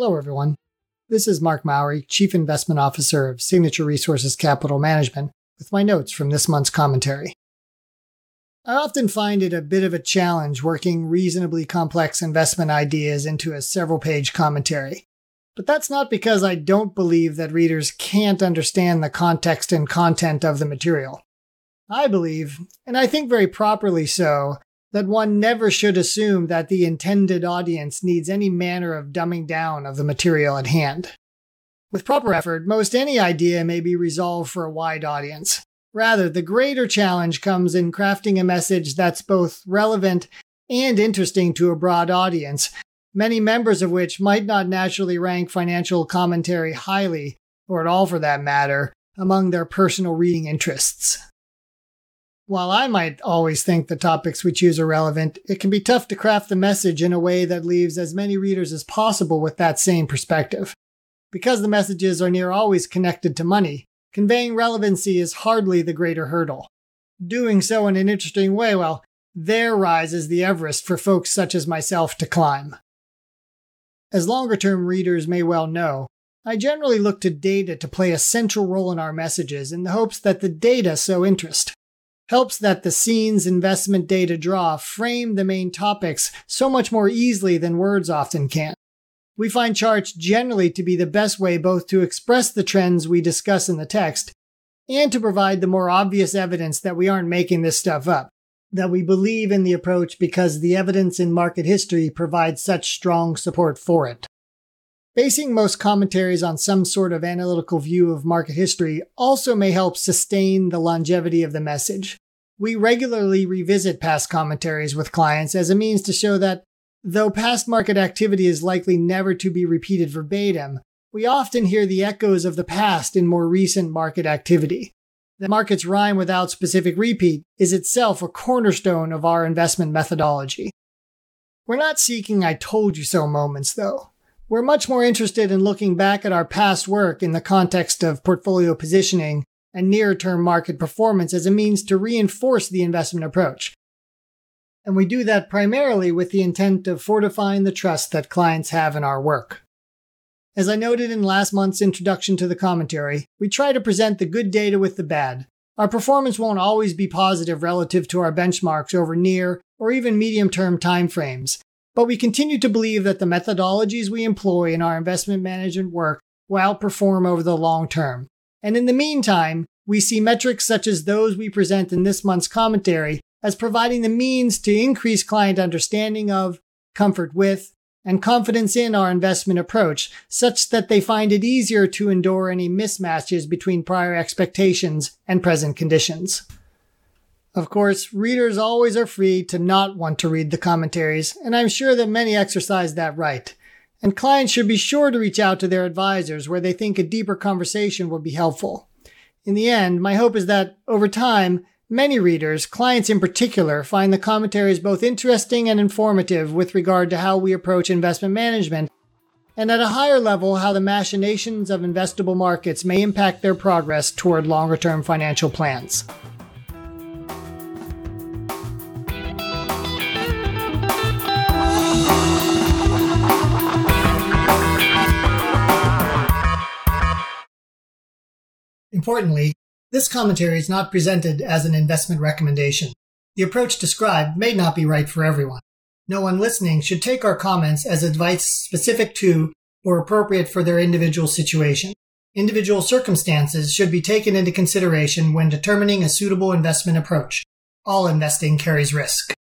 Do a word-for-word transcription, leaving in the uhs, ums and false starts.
Hello, everyone. This is Mark Mowry, Chief Investment Officer of Signature Resources Capital Management, with my notes from this month's commentary. I often find it a bit of a challenge working reasonably complex investment ideas into a several-page commentary. But that's not because I don't believe that readers can't understand the context and content of the material. I believe, and I think very properly so, that one never should assume that the intended audience needs any manner of dumbing down of the material at hand. With proper effort, most any idea may be resolved for a wide audience. Rather, the greater challenge comes in crafting a message that's both relevant and interesting to a broad audience, many members of which might not naturally rank financial commentary highly, or at all for that matter, among their personal reading interests. While I might always think the topics we choose are relevant, it can be tough to craft the message in a way that leaves as many readers as possible with that same perspective. Because the messages are near always connected to money, conveying relevancy is hardly the greater hurdle. Doing so in an interesting way, well, there rises the Everest for folks such as myself to climb. As longer-term readers may well know, I generally look to data to play a central role in our messages in the hopes that the data sow interest. Helps that the scenes investment data draw frame the main topics so much more easily than words often can. We find charts generally to be the best way both to express the trends we discuss in the text and to provide the more obvious evidence that we aren't making this stuff up, that we believe in the approach because the evidence in market history provides such strong support for it. Basing most commentaries on some sort of analytical view of market history also may help sustain the longevity of the message. We regularly revisit past commentaries with clients as a means to show that, though past market activity is likely never to be repeated verbatim, we often hear the echoes of the past in more recent market activity. The market's rhyme without specific repeat is itself a cornerstone of our investment methodology. We're not seeking I told you so moments, though. We're much more interested in looking back at our past work in the context of portfolio positioning and near-term market performance as a means to reinforce the investment approach. And we do that primarily with the intent of fortifying the trust that clients have in our work. As I noted in last month's introduction to the commentary, we try to present the good data with the bad. Our performance won't always be positive relative to our benchmarks over near or even medium-term timeframes. But we continue to believe that the methodologies we employ in our investment management work will outperform over the long term. And in the meantime, we see metrics such as those we present in this month's commentary as providing the means to increase client understanding of, comfort with, and confidence in our investment approach, such that they find it easier to endure any mismatches between prior expectations and present conditions. Of course, readers always are free to not want to read the commentaries, and I'm sure that many exercise that right. And clients should be sure to reach out to their advisors where they think a deeper conversation would be helpful. In the end, my hope is that, over time, many readers, clients in particular, find the commentaries both interesting and informative with regard to how we approach investment management, and at a higher level, how the machinations of investable markets may impact their progress toward longer-term financial plans. Importantly, this commentary is not presented as an investment recommendation. The approach described may not be right for everyone. No one listening should take our comments as advice specific to or appropriate for their individual situation. Individual circumstances should be taken into consideration when determining a suitable investment approach. All investing carries risk.